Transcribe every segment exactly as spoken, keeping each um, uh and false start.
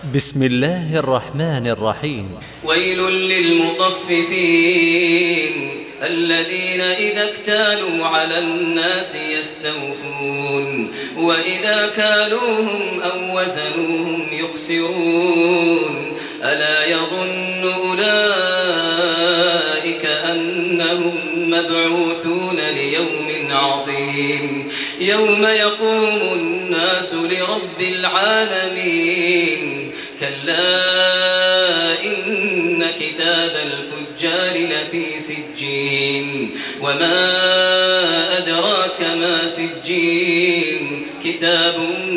بسم الله الرحمن الرحيم. ويل للمطففين الذين إذا اكتالوا على الناس يستوفون وإذا كالوهم أو وزنوهم يخسرون ألا يظن أولئك أنهم مبعوثون ليوم عظيم يوم يقوم الناس لرب العالمين كلا إن كتاب الفجار لفي سجين وما أدراك ما سجين كتاب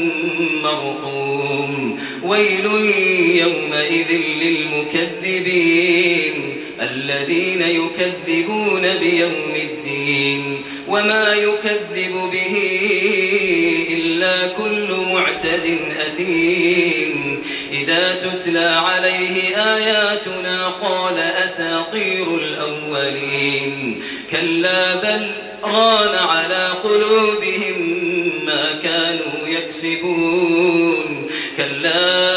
مرقوم ويل يومئذ للمكذبين الذين يكذبون بيوم الدين وما يكذب به إلا كل معتد أثيم إذا تتلى عليه آياتنا قال أساطير الأولين كلا بل ران على قلوبهم ما كانوا يكسبون كلا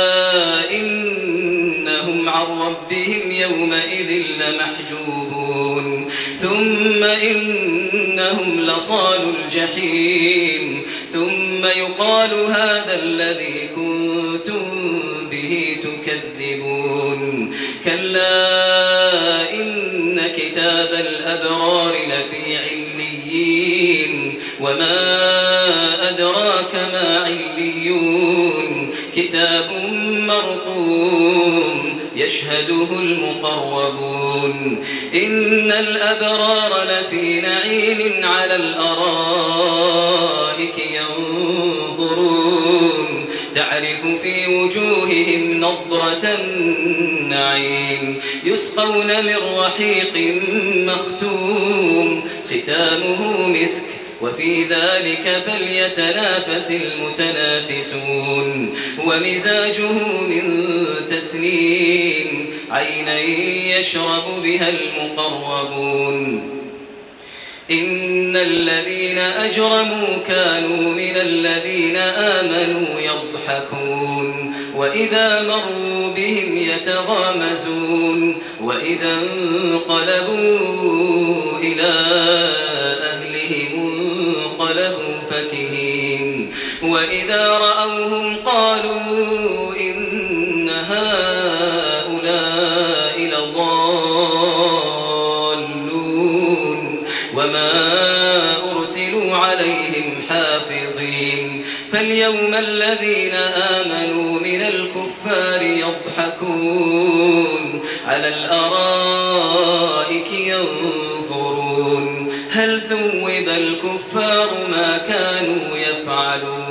إنهم عن ربهم يومئذ لمحجوبون ثم إنهم لصال الجحيم ثم يقال هذا الذي كنتم به تكذبون كلا إن كتاب الأبرار لفي عليين وما أدراك ما عليون كتاب مرقوم يشهده المقربون إن الأبرار لفي نعيم على الأرائك ينظرون تعرف في وجوههم نضرة النعيم يسقون من رحيق مختوم ختامه مسك وفي ذلك فليتنافس المتنافسون ومزاجه من تسنيم عينا يشرب بها المقربون إن الذين أجرموا كانوا من الذين آمنوا يضحكون وإذا مروا بهم يتغامزون وإذا انقلبوا إلى أهلهم انقلبوا فكهين وإذا رأوهم قالوا إن هؤلاء لضالون وما أرسلوا عليهم حافظين فاليوم الذين آمنوا من الكفار يضحكون على الأرائك ينظرون هل ثوب الكفار ما كانوا يفعلون